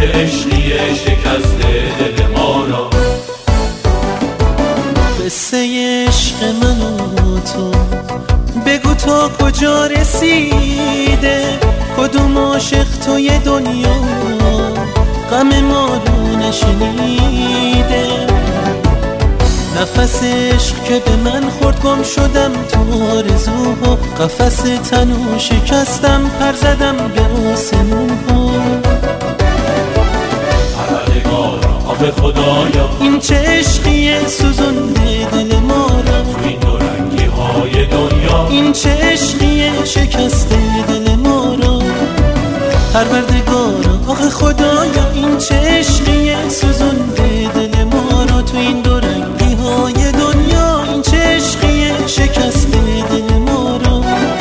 عشقیه شکسته دل ما را. قصه عشق من و تو بگو تا کجا رسیده، کدوم عاشق توی دنیا غم ما رو نشنیده. نفس عشق که به من خورد گم شدم تو آرزوها، قفس تنو شکستم پر زدم به آسمونها. پروردگارا آب خدایا این چه عشقیه سوزونده دل ما را، تو این دو رنگی های دنیا این چه عشقیه شکسته دل ما را. پروردگارا آخ خدایا این چه عشقیه سوزونده دل ما را، تو این دو رنگی های دنیا این چه عشقیه شکسته دل ما را.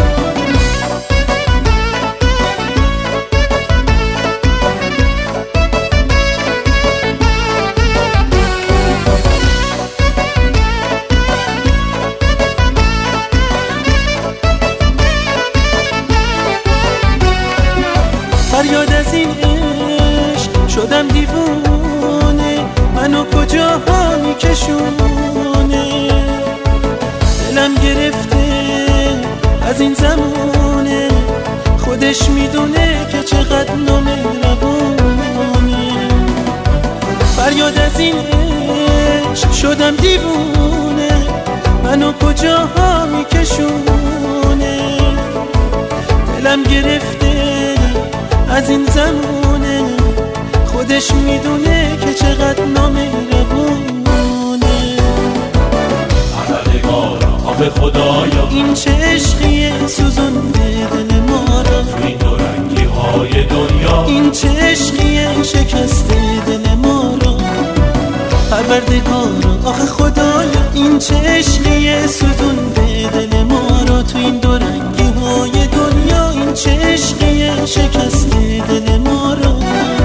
فریاد از این عشق شدم دیوونه، منو کجاها میکشونه. دلم گرفته از این زمونه، خودش میدونه که چقدر نامهربونه. فریاد از این عشق شدم دیوونه، منو کجاها میکشونه. دلم گرفته از این زمونه، خودش میدونه که چقدر نامهربونه. پروردگارا آب خدایا این چه عشقیه سوزونده دل ما را، تو این دو رنگی های دنیا این چه عشقیه شکسته دل ما را. پروردگارا آخ خدایا این چه عشقیه سوزونده دل ما را، تو این دو رنگی های دنیا این چه عشقیه شکسته دل ما را.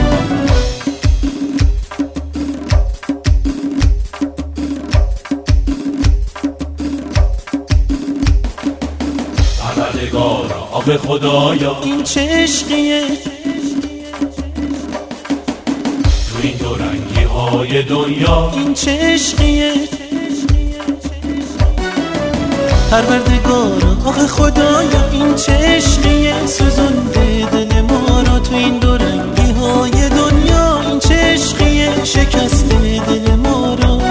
پروردگارا آب خدایا این چه عشقیه تو این دو رنگی های دنیا این چه عشقیه. پروردگارا آخ خدایا این چه عشقیه سوزونده دل ما را، تو این دو رنگی های دنیا این چه عشقیه شکسته دل ما را.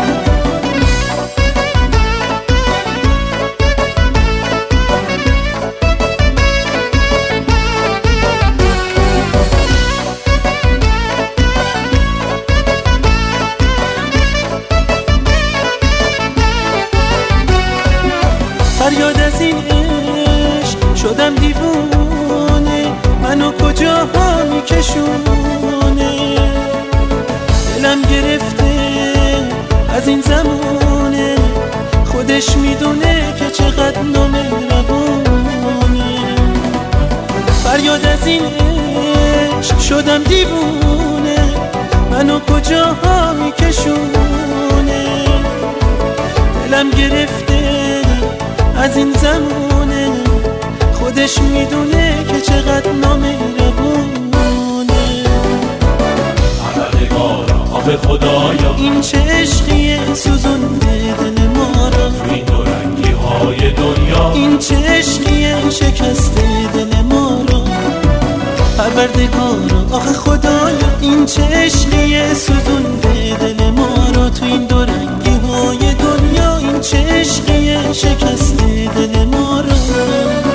فریاد از این عشق شدم دیوونه، منو کجاها میکشونه. دلم گرفته از این زمونه، خودش میدونه که چقدر نامهربونه. فریاد از این عشق شدم دیوونه، منو کجاها میکشونه. دلم گرفته از این زمونه، خودش میدونه که چقدر نامهربونه. پروردگارا آب خدایا این چه عشقیه سوزونده دل ما را، تو این دو رنگی های دنیا این چه عشقیه شکسته دل ما را. پروردگارا آخ خدایا این چه عشقیه سوزونده دل ما را، تو این دو رنگی های دنیا این چه عشقیه شکسته دل ما را.